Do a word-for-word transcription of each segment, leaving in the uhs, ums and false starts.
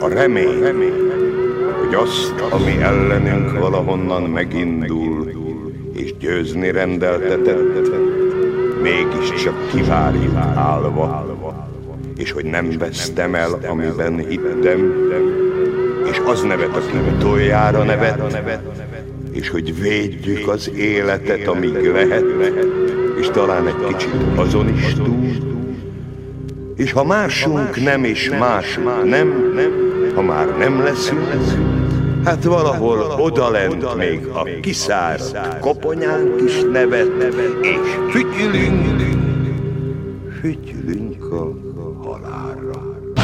A remény, hogy azt, ami ellenünk valahonnan megindul, és győzni rendeltetett, mégiscsak kivárjuk állva, és hogy nem vesztem el, amiben hittem, és az nevet, aki utoljára nevet, és hogy védjük az életet, amíg lehet, és talán egy kicsit azon is túl, és ha másunk nem, és másunk nem, ha már nem leszünk, hát valahol odalent még a kiszáradt koponyánk is nevet, és fütyülünk, fütyülünk a halálra.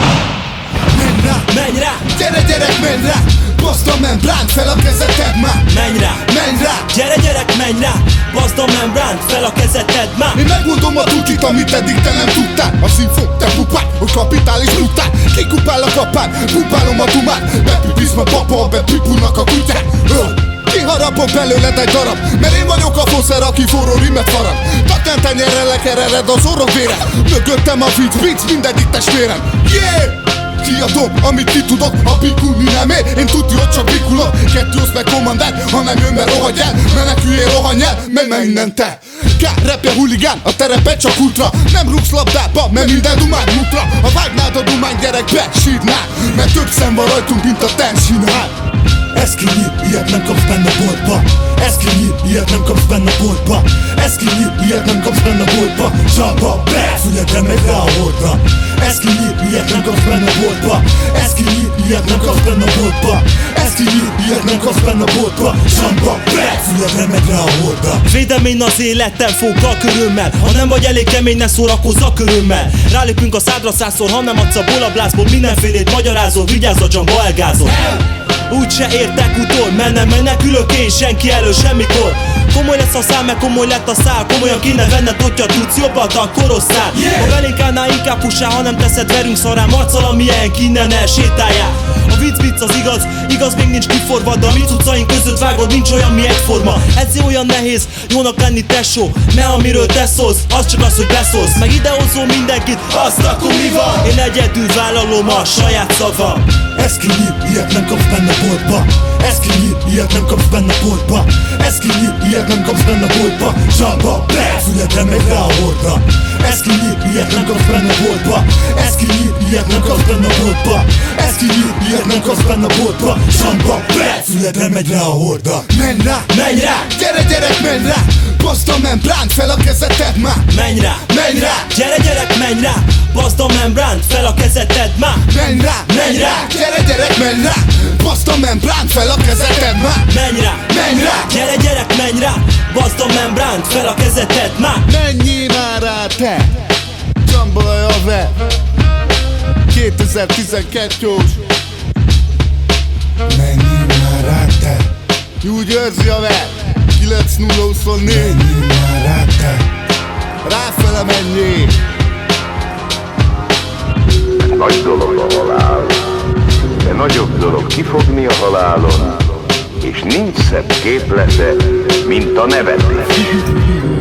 Menj rá, menj rá, gyere gyerek, menj rá, baszd a membránt, fel a kezeted már. Menj rá, menj rá, gyere gyerek, menj rá, baszd a membránt, fel a kezeted már. Én megmondom a tutit, amit eddig te nem tudtál. A színfog, te pupát, hogy kapitális brutál. Kikupál a kapán, pupálom a dumát. Bepipizma papa, bepipulnak a kutyák. Kiharapok belőled egy darab, mert én vagyok a foszer, aki forró rimet farag. Tatán tenyerrel lekerered az orrod vére. Mögöttem a vicc, vicc, mindegyik testvérem. Yeah! Kiadom, amit ki tudok, a pikulni nem ér. Én tudja, hogy csak pikulok. Kettő osz meg kommandár, ha nem jön, mert rohagy el. Meneküljél, rohanj el, menj meg innen te. Kár, repje huligán, a terepet csak ultra. Nem rúgsz labdába, mert minden dumán mutra. Ha vágnád a dumán, gyerek, besírnál, mert több szem van rajtunk, mint a tensinál. Ez kinyír, ilyet nem kapsz benne a boltba. Ez kinyír, ilyet nem kapsz benne a boltba. Ez kinyír, ilyet nem kapsz benne a boltba. Zsabba, be, füledre megy rá a hordra. Ez kinyír, ilyet nem kapsz benne a boltba. Ez kinyír, ilyet nem kapsz benne a boltba. Ez kinyír, ilyet nem kapsz benne a boltba. Zsabba, be, füledre megy rá a hordra. Védemény az életem, foggal körömmel. Ha nem vagy elég kemény, ne szórakozz a körömmel. Rálépünk a szádra százszor, ha nem adsz a bólablászból. Mindenfélét magyarázol, vigyázz a Django, elgázol. Úgyse értek utol, mert nem menekülök én senki elől semmikor. Komoly lesz a szám, meg komoly lett a szál. Komolyan kéne venned, hogyha tudsz jobbat a korosztál. Ha belénk állnál, inkább fussál, ha nem teszed, verünk szarán. Marccal, amilyen innen elsétáljál. A vicc vicc az igaz, igaz még nincs kiforva, de a mi cuccaink között vágod, nincs olyan mi egyforma. Ezért olyan nehéz jónak lenni tesó, mert amiről te szólsz, az csak az, hogy beszólsz. Meg idehozol mindenkit, azt akkor mi van? Én egyedül vállalom a saját szavam. Ez kinyír, ilyet nem kapsz benne a boltba. Ez kinyír, ilyet nem kapsz benne a boltba. Ez kinyír, ilyet nem kapsz benne a boltba. Zsabba, be, füledre megy rá a hordra. Ez kinyír, ilyet nem kapsz benne a boltba. Ez kinyír, ilyet nem kapsz benne a boltba. Ez kinyír, ilyet nem kapsz benne a boltba. Zsabba, be, füledre megy rá a hordra. Menj rá, menj rá, gyere gyerek, menj rá, baszd a membránt, fel a kezeted már. Menj rá, menj rá, gyere gyerek, menj rá, baszd a membránt, fel a kezeted már. Menj rá, menj rá, gyere gyerek, menj rá, baszd a membránt, fel a kezeted már. Menj rá, menj rá, gyere gyerek, menj rá, baszd a membránt, fel a kezeted már. Menjél már rá te, Dzsambalaj a ve, kétezer-tizenkettős. Menjél már rá te, New Jersey a ve, kilenc nulla huszonnégy. Menjél már rá te, ráfele menjél. Nagy dolog a halál, de nagyobb dolog kifogni a halálon, és nincs szebb képlete, mint a nevetés.